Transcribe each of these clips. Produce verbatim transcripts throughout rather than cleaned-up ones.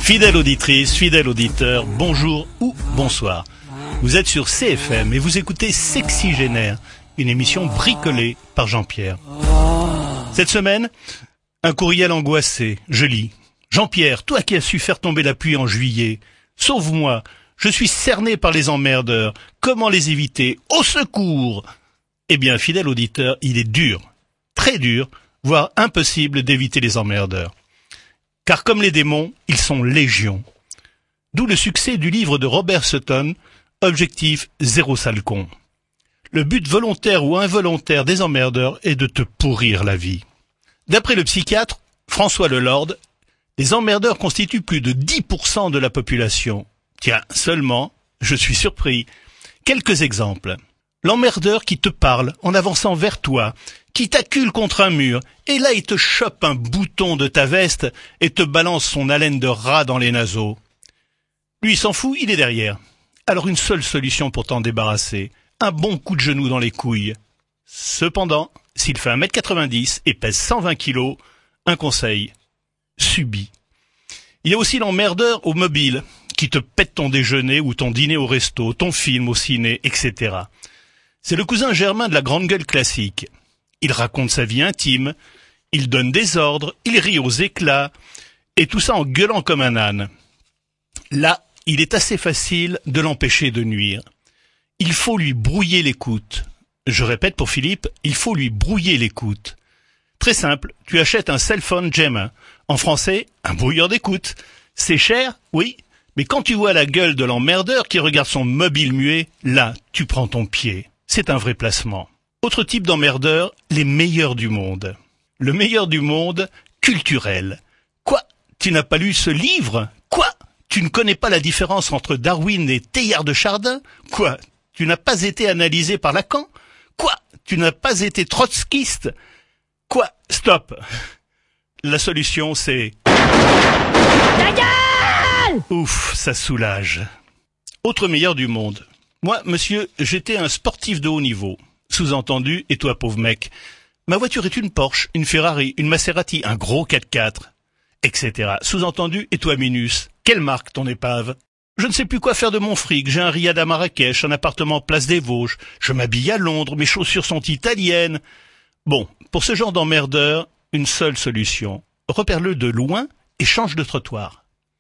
Fidèle auditrice, fidèle auditeur, bonjour ou bonsoir. Vous êtes sur C F M et vous écoutez Sexygénaire, une émission bricolée par Jean-Pierre. Cette semaine, un courriel angoissé, je lis. Jean-Pierre, toi qui as su faire tomber la pluie en juillet, sauve-moi, je suis cerné par les emmerdeurs, comment les éviter? Au secours! Eh bien, fidèle auditeur, il est dur, très dur, voire impossible d'éviter les emmerdeurs. Car comme les démons, ils sont légion. D'où le succès du livre de Robert Sutton, Objectif zéro sale con. Le but volontaire ou involontaire des emmerdeurs est de te pourrir la vie. D'après le psychiatre François Lelord, les emmerdeurs constituent plus de dix pour cent de la population. Tiens, seulement, je suis surpris. Quelques exemples. L'emmerdeur qui te parle en avançant vers toi, qui t'accule contre un mur, et là il te chope un bouton de ta veste et te balance son haleine de rat dans les naseaux. Lui il s'en fout, il est derrière. Alors une seule solution pour t'en débarrasser, un bon coup de genou dans les couilles. Cependant, s'il fait un mètre quatre-vingt-dix et pèse cent vingt kilos, un conseil, subis. Il y a aussi l'emmerdeur au mobile, qui te pète ton déjeuner ou ton dîner au resto, ton film au ciné, et cetera. C'est le cousin germain de la grande gueule classique. Il raconte sa vie intime, il donne des ordres, il rit aux éclats, et tout ça en gueulant comme un âne. Là, il est assez facile de l'empêcher de nuire. Il faut lui brouiller l'écoute. Je répète pour Philippe, il faut lui brouiller l'écoute. Très simple, tu achètes un cell phone Gemma. En français, un brouilleur d'écoute. C'est cher, oui, mais quand tu vois la gueule de l'emmerdeur qui regarde son mobile muet, là, tu prends ton pied. C'est un vrai placement. Autre type d'emmerdeur, les meilleurs du monde. Le meilleur du monde, culturel. Quoi? Tu n'as pas lu ce livre? Quoi? Tu ne connais pas la différence entre Darwin et Teilhard de Chardin? Quoi? Tu n'as pas été analysé par Lacan? Quoi? Tu n'as pas été trotskiste? Quoi? Stop! La solution, c'est... Ta gueule! Ouf, ça soulage. Autre meilleur du monde. Moi, monsieur, j'étais un sportif de haut niveau. Sous-entendu, et toi, pauvre mec, ma voiture est une Porsche, une Ferrari, une Maserati, un gros quatre-quatre, et cetera. Sous-entendu, et toi, Minus, quelle marque ton épave? Je ne sais plus quoi faire de mon fric, j'ai un riad à Marrakech, un appartement place des Vosges, je m'habille à Londres, mes chaussures sont italiennes. Bon, pour ce genre d'emmerdeur, une seule solution. Repère-le de loin et change de trottoir.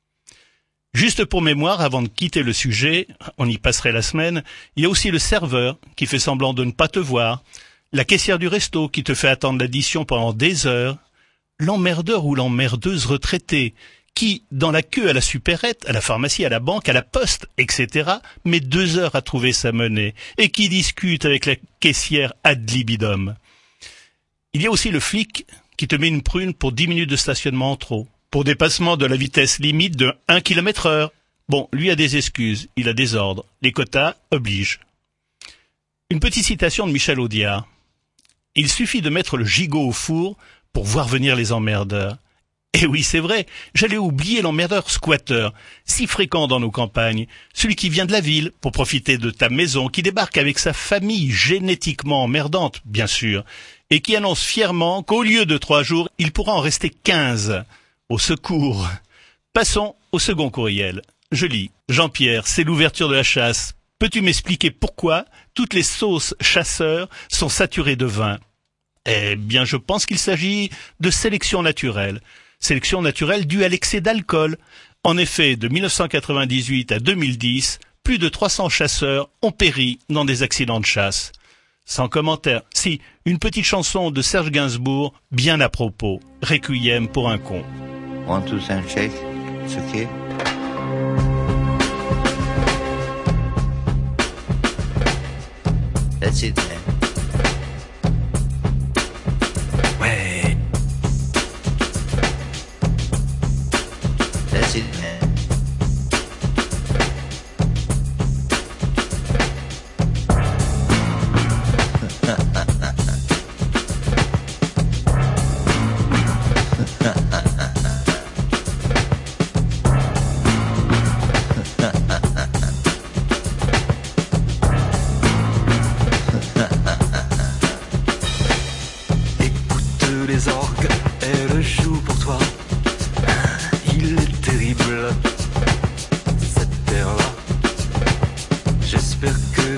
Juste pour mémoire, avant de quitter le sujet, on y passerait la semaine, il y a aussi le serveur qui fait semblant de ne pas te voir, la caissière du resto qui te fait attendre l'addition pendant des heures, l'emmerdeur ou l'emmerdeuse retraitée qui, dans la queue à la supérette, à la pharmacie, à la banque, à la poste, et cetera, met deux heures à trouver sa monnaie et qui discute avec la caissière ad libidum. Il y a aussi le flic qui te met une prune pour dix minutes de stationnement en trop, pour dépassement de la vitesse limite de un kilomètre heure. Bon, lui a des excuses, il a des ordres. Les quotas obligent. Une petite citation de Michel Audiard. Il suffit de mettre le gigot au four pour voir venir les emmerdeurs. Eh oui, c'est vrai, j'allais oublier l'emmerdeur squatteur, si fréquent dans nos campagnes, celui qui vient de la ville pour profiter de ta maison, qui débarque avec sa famille génétiquement emmerdante, bien sûr, et qui annonce fièrement qu'au lieu de trois jours, il pourra en rester quinze. Au secours. Passons au second courriel. Je lis. Jean-Pierre, c'est l'ouverture de la chasse. Peux-tu m'expliquer pourquoi toutes les sauces chasseurs sont saturées de vin? Eh bien, je pense qu'il s'agit de sélection naturelle. Sélection naturelle due à l'excès d'alcool. En effet, de mille neuf cent quatre-vingt-dix-huit à deux mille dix, plus de trois cents chasseurs ont péri dans des accidents de chasse. Sans commentaire. Si, une petite chanson de Serge Gainsbourg, bien à propos. Requiem pour un con. One, two, three, shake. It's okay. That's it, man. Ouais. That's it, man.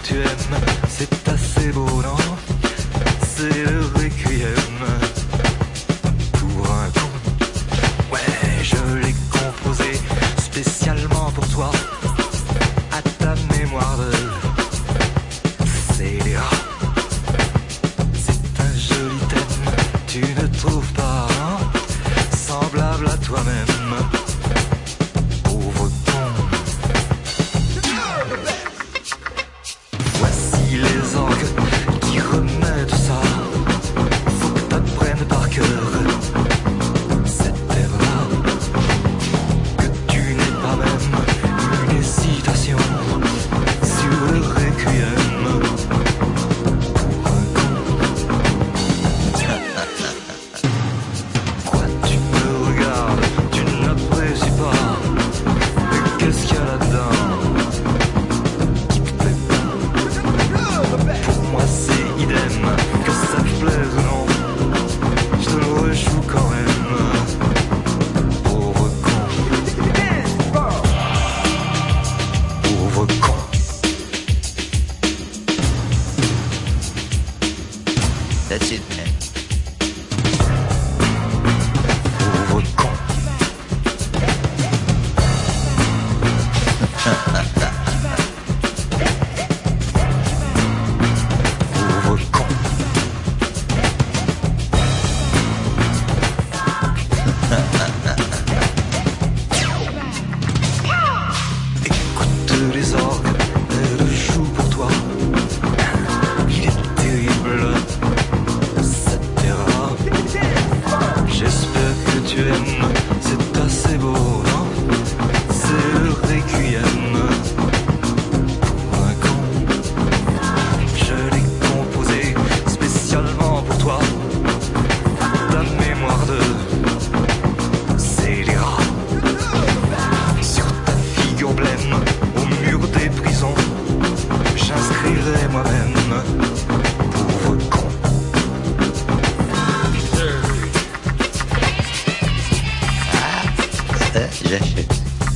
tu aimes, c'est assez beau, non? C'est le requiem pour un con. Ouais, je l'ai composé spécialement pour toi, à ta mémoire de scélérat. C'est un joli thème, tu ne trouves pas, non? Semblable à toi-même. Pauvre con. Voici les orgues qui remettent ça. Faut que t'apprennes par cœur cette terre-là. Que tu n'aies pas même une hésitation sur le requiem pour un con. Quoi, tu me regardes, tu n'apprécies pas. Mais qu'est-ce qu'il y a là-dedans qui te plaît pas? Pour moi c'est idem, que ça te plaise ou non, je te le rejoue quand même. Pauvre con. Pauvre con. That's it, man. Pauvre con. Pauvre con. Écoute les orgues, elles jouent pour toi. Il est terrible, cette terre. J'espère que tu aimes, c'est assez beau, non? C'est le requiem pour un con. Je l'ai composé spécialement pour toi, à ta mémoire de scélérat. Sur ta figure blême, au mur des prisons, j'inscrirai moi-même. Pauvre con. Ça, j'achète.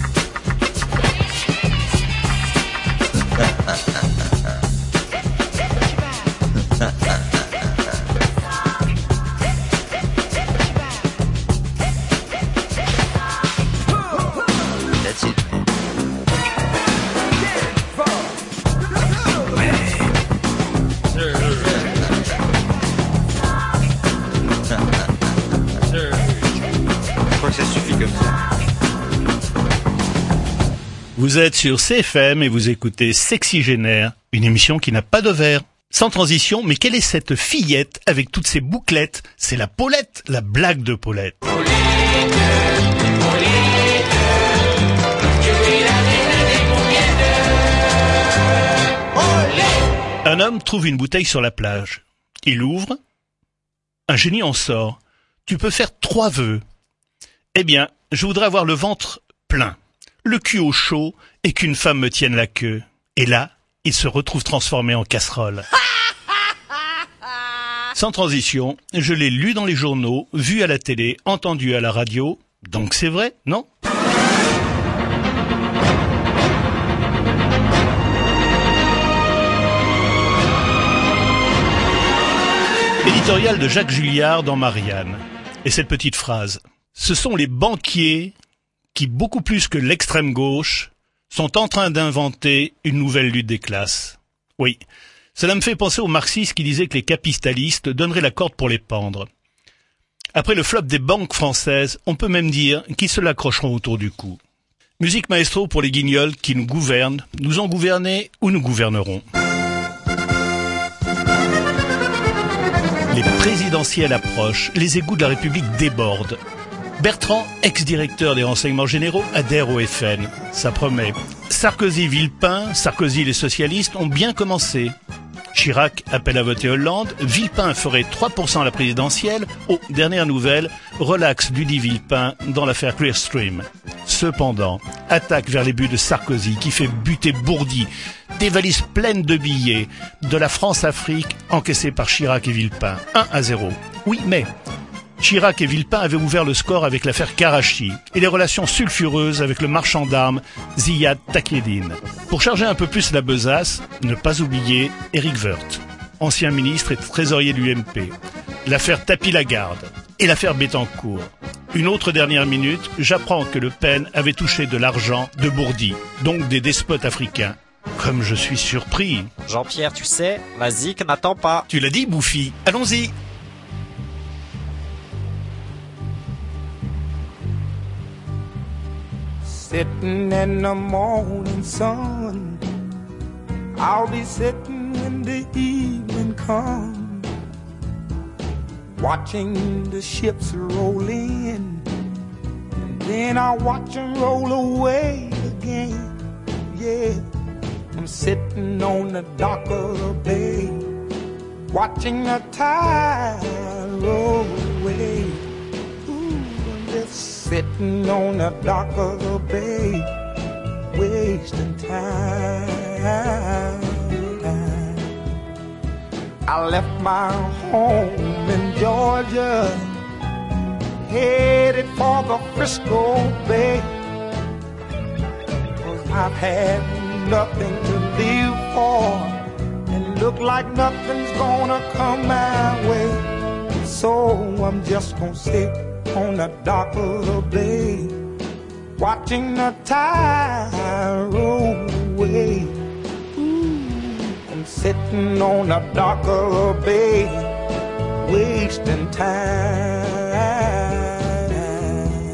That's it, man. Je crois que ça suffit comme ça. Vous êtes sur C F M et vous écoutez Sexygénaire, une émission qui n'a pas de verre. Sans transition, mais quelle est cette fillette avec toutes ces bouclettes? C'est la Paulette, la blague de Paulette. Un homme trouve une bouteille sur la plage. Il ouvre. Un génie en sort. Tu peux faire trois vœux. Eh bien, je voudrais avoir le ventre plein, le cul au chaud et qu'une femme me tienne la queue. Et là, il se retrouve transformé en casserole. Sans transition, je l'ai lu dans les journaux, vu à la télé, entendu à la radio. Donc c'est vrai, non ? Éditorial de Jacques Julliard dans Marianne. Et cette petite phrase. Ce sont les banquiers qui, beaucoup plus que l'extrême gauche, sont en train d'inventer une nouvelle lutte des classes. Oui, cela me fait penser aux marxistes qui disaient que les capitalistes donneraient la corde pour les pendre. Après le flop des banques françaises, on peut même dire qu'ils se l'accrocheront autour du cou. Musique maestro pour les guignols qui nous gouvernent, nous ont gouvernés ou nous gouvernerons. Les présidentielles approchent, les égouts de la République débordent. Bertrand, ex-directeur des renseignements généraux, adhère au F N. Ça promet. Sarkozy-Villepin, Sarkozy et les socialistes ont bien commencé. Chirac appelle à voter Hollande, Villepin ferait trois pour cent à la présidentielle. Oh, dernière nouvelle, relax Dudy Villepin dans l'affaire Clearstream. Cependant, attaque vers les buts de Sarkozy qui fait buter Bourdi, des valises pleines de billets, de la France-Afrique encaissée par Chirac et Villepin, un à zéro. Oui, mais Chirac et Villepin avaient ouvert le score avec l'affaire Karachi et les relations sulfureuses avec le marchand d'armes Ziad Takieddine. Pour charger un peu plus la besace, ne pas oublier Éric Woerth, ancien ministre et trésorier de l'U M P, l'affaire Tapie-Lagarde et l'affaire Bettencourt. Une autre dernière minute, j'apprends que Le Pen avait touché de l'argent de Bourdi, donc des despotes africains. Comme je suis surpris. Jean-Pierre, tu sais, la Z I C n'attend pas. Tu l'as dit, Bouffi. Allons-y. Sitting in the morning sun, I'll be sitting when the evening comes, watching the ships roll in, and then I'll watch them roll away again. Yeah, I'm sitting on the dock of the bay, watching the tide roll away. Ooh, I'm just sitting on the dock of the bay, wasting time. I left my home in Georgia, headed for the Frisco Bay, 'cause I've had nothing to live for, and look like nothing's gonna come my way. So I'm just gonna sit on the dock of the bay, watching the tide roll away. Ooh, I'm sitting on the dock of the bay, wasting time.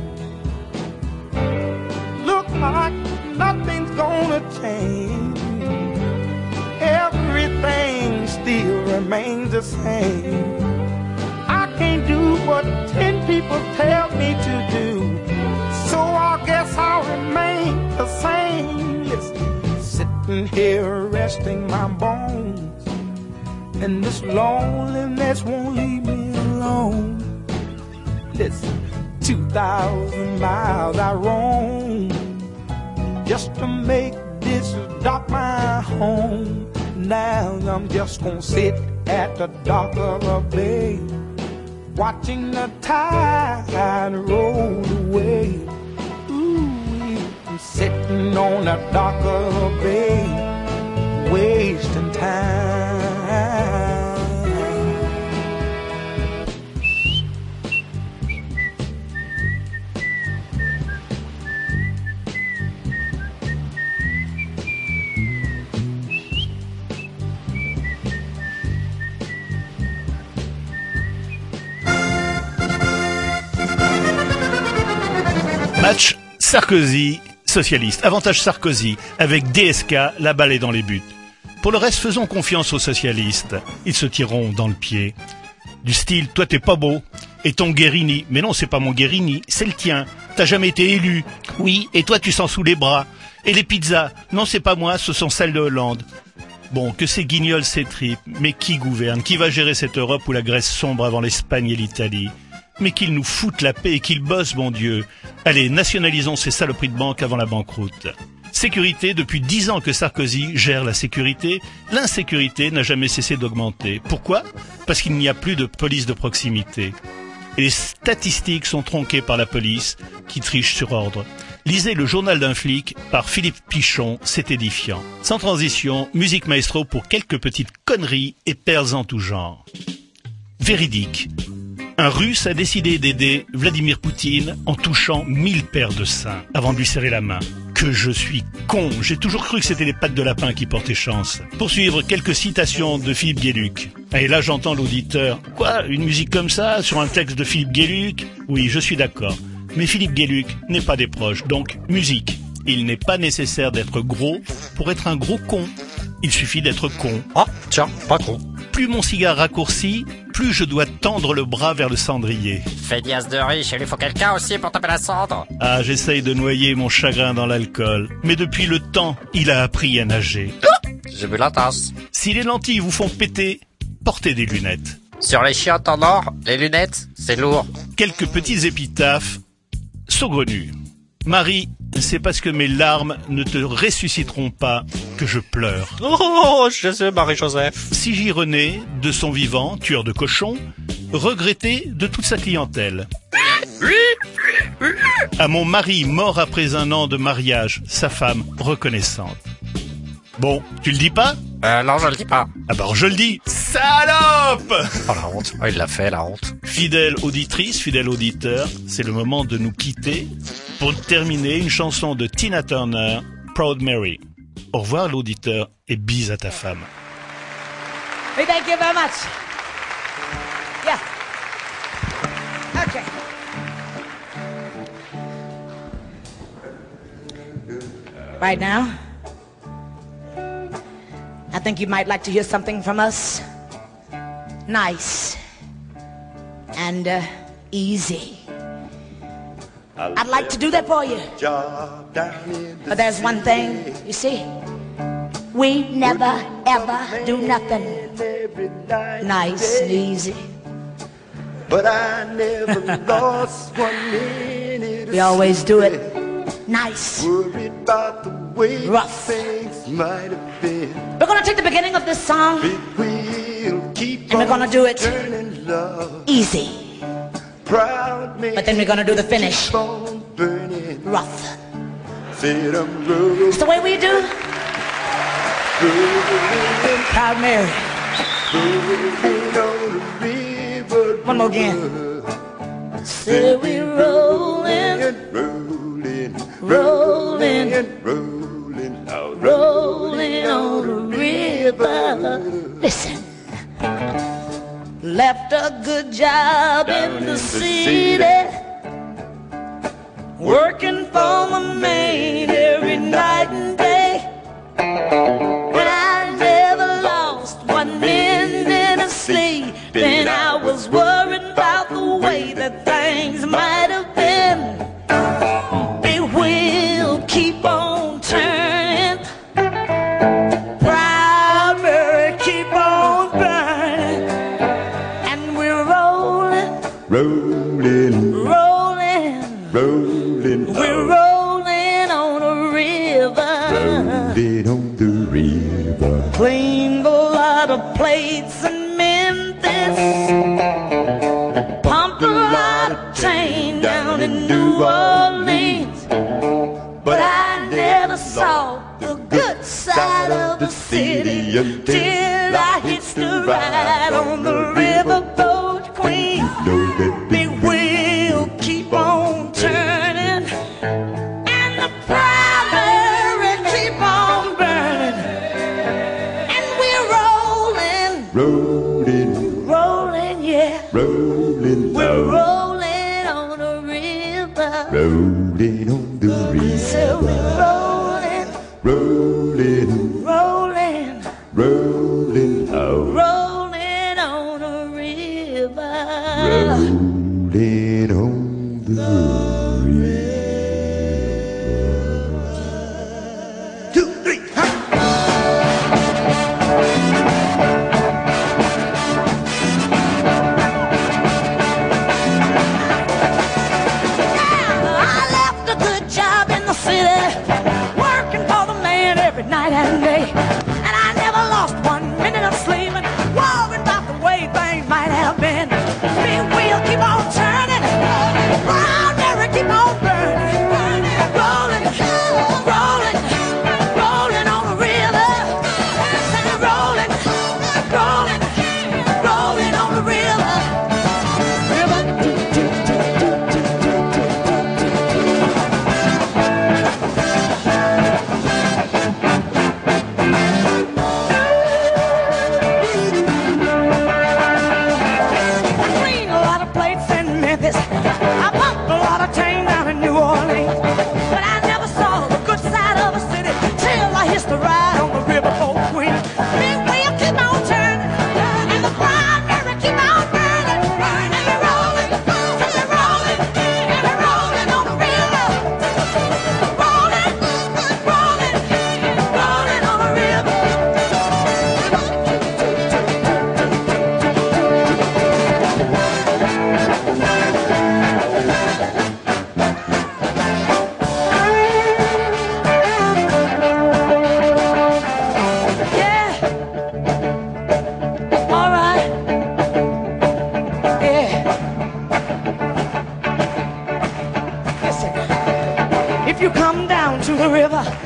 Look like nothing's gonna change, everything still remains the same. I can't do what ten people tell me to do, so I guess I'll remain the same. Listen, sitting here resting my bones, and this loneliness won't leave me alone. Listen, two thousand miles I roam just to make this dock my home. Now I'm just gonna sit at the dock of the bay, watching the tide roll away. Ooh, I'm sitting on the dock of the bay, wasting time. Match Sarkozy, socialiste. Avantage Sarkozy. Avec D S K, la balle est dans les buts. Pour le reste, faisons confiance aux socialistes. Ils se tireront dans le pied. Du style, toi t'es pas beau. Et ton Guérini. Mais non, c'est pas mon Guérini, c'est le tien. T'as jamais été élu. Oui, et toi tu sens sous les bras. Et les pizzas. Non, c'est pas moi, ce sont celles de Hollande. Bon, que ces guignols s'étripent. Mais qui gouverne? Qui va gérer cette Europe où la Grèce sombre avant l'Espagne et l'Italie? Mais qu'ils nous foutent la paix et qu'ils bossent, bon Dieu. Allez, nationalisons ces saloperies de banque avant la banqueroute. Sécurité, depuis dix ans que Sarkozy gère la sécurité, l'insécurité n'a jamais cessé d'augmenter. Pourquoi? Parce qu'il n'y a plus de police de proximité. Et les statistiques sont tronquées par la police, qui triche sur ordre. Lisez le journal d'un flic par Philippe Pichon, c'est édifiant. Sans transition, musique maestro pour quelques petites conneries et perles en tout genre. Véridique. Un Russe a décidé d'aider Vladimir Poutine en touchant mille paires de seins avant de lui serrer la main. Que je suis con, j'ai toujours cru que c'était les pattes de lapin qui portaient chance. Pour suivre, quelques citations de Philippe Gueluc. Et là j'entends l'auditeur. Quoi, une musique comme ça, sur un texte de Philippe Gueluc? Oui, je suis d'accord. Mais Philippe Gueluc n'est pas des proches, donc musique. Il n'est pas nécessaire d'être gros pour être un gros con. Il suffit d'être con. Oh, tiens, pas con. Plus mon cigare raccourcit, plus je dois tendre le bras vers le cendrier. Feignasse de riche, il lui faut quelqu'un aussi pour taper la cendre. Ah, j'essaye de noyer mon chagrin dans l'alcool. Mais depuis le temps, il a appris à nager. J'ai bu la tasse. Si les lentilles vous font péter, portez des lunettes. Sur les chiottes en or, les lunettes, c'est lourd. Quelques petits épitaphes saugrenus. Marie, c'est parce que mes larmes ne te ressusciteront pas que je pleure. Oh, Jésus, Marie-Joseph. Sigy René, de son vivant, tueur de cochons, regretté de toute sa clientèle. À mon mari mort après un an de mariage, sa femme reconnaissante. Bon, tu le dis pas? Euh, non, je le dis pas. Ah bah alors je le dis, salope! Oh, la honte. Oh, il l'a fait, la honte. Fidèle auditrice, fidèle auditeur, c'est le moment de nous quitter pour terminer une chanson de Tina Turner, Proud Mary. Au revoir l'auditeur et bise à ta femme. Hey, thank you very much. Yeah. Okay. Right now, I think you might like to hear something from us. Nice and uh, easy. I'd like to do that for you. But there's one thing, you see. We never, ever do nothing nice and easy. But I never lost one minute. We always do it nice. Worried about the way Rough. things might have been. We're gonna take the beginning of this song It will keep and we're gonna do it turning love. easy. Proud me. But then we're gonna do the finish Keep on burning. rough. Said I'm rolling, It's the way we do. rolling, Proud Mary. rolling on the river. One more again. Say we rolling, rolling, rolling, rolling out. rolling on the river. Listen. Left a good job in the city, working for the maid every night and day. But I never lost one minute of sleep. Then I was worried about the way that things might have been. They will keep on turning. Proud Mary, keep on burning. And we're rolling, Rolling, rolling. rolling, We're rolling on a river. rolling on the river. Cleaned a lot of plates in Memphis. Pumped a lot of chain down in New Orleans. But I never saw the good side of the city until I hitched a ride on the riverboat queen. Know that Big wheel keep on turning, and the primary keep on burning, and we're rolling, rolling, rolling, yeah, rolling we're out. rolling on a river. Rolling on the So river. we're rolling, Rolling, rolling, rolling out. rolling on a river. Rolling on the river. Two, three, ha! I left a good job in the city, working for the man every night and day. And I never lost one minute of sleeping, worrying about the way things might have been. Big wheel keep on turning, Proud Mary keep on burning, rolling, rolling, rolling on the river. Rolling, rolling, rolling on the river. River.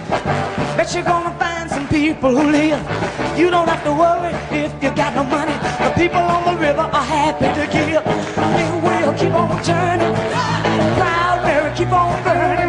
Bet you're gonna find some people who live. You don't have to worry if you got no money. The people on the river are happy to give. They will keep on turning. Proud Mary keep on burning.